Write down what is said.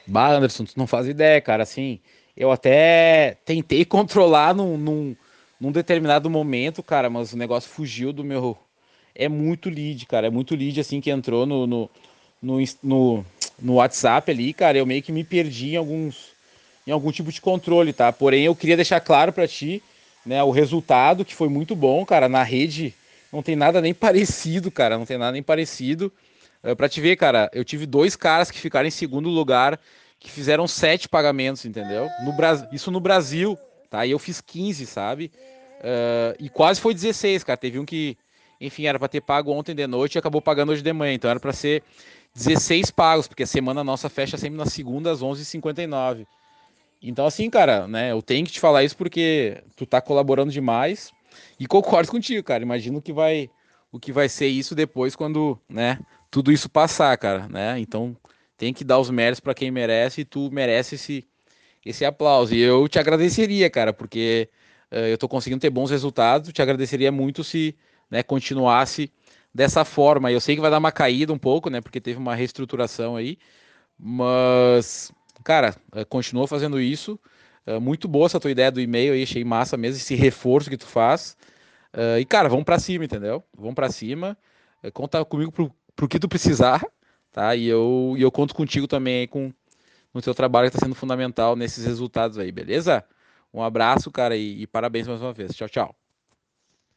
Bah, Anderson, tu não faz ideia, cara. Assim, eu até tentei controlar num determinado momento, cara, mas o negócio fugiu do meu. É muito lead, cara. É muito lead, assim, que entrou no WhatsApp ali, cara. Eu meio que me perdi em algum tipo de controle, tá? Porém, eu queria deixar claro pra ti, né, o resultado que foi muito bom, cara. Na rede não tem nada nem parecido, cara. Não tem nada nem parecido. Pra te ver, cara, eu tive dois caras que ficaram em segundo lugar, que fizeram 7 pagamentos, entendeu? Isso no Brasil, tá? E eu fiz 15, sabe? E quase foi 16, cara. Teve um que, enfim, era pra ter pago ontem de noite e acabou pagando hoje de manhã. Então era pra ser 16 pagos, porque a semana nossa fecha sempre na segunda às 11h59. Então, assim, cara, né? Eu tenho que te falar isso porque tu tá colaborando demais e concordo contigo, cara. Imagino o que vai ser isso depois quando, né, tudo isso passar, cara, né? Então, tem que dar os méritos pra quem merece e tu merece esse aplauso. E eu te agradeceria, cara, porque eu tô conseguindo ter bons resultados. Te agradeceria muito se, né, continuasse dessa forma. Eu sei que vai dar uma caída um pouco, né, porque teve uma reestruturação aí, mas, cara, continua fazendo isso. Muito boa essa tua ideia do e-mail aí, achei massa mesmo, esse reforço que tu faz. E, cara, vamos pra cima, entendeu? Vamos pra cima. Conta comigo pro que tu precisar, tá? E eu conto contigo também aí no teu trabalho que tá sendo fundamental nesses resultados aí, beleza? Um abraço, cara, e parabéns mais uma vez. Tchau, tchau.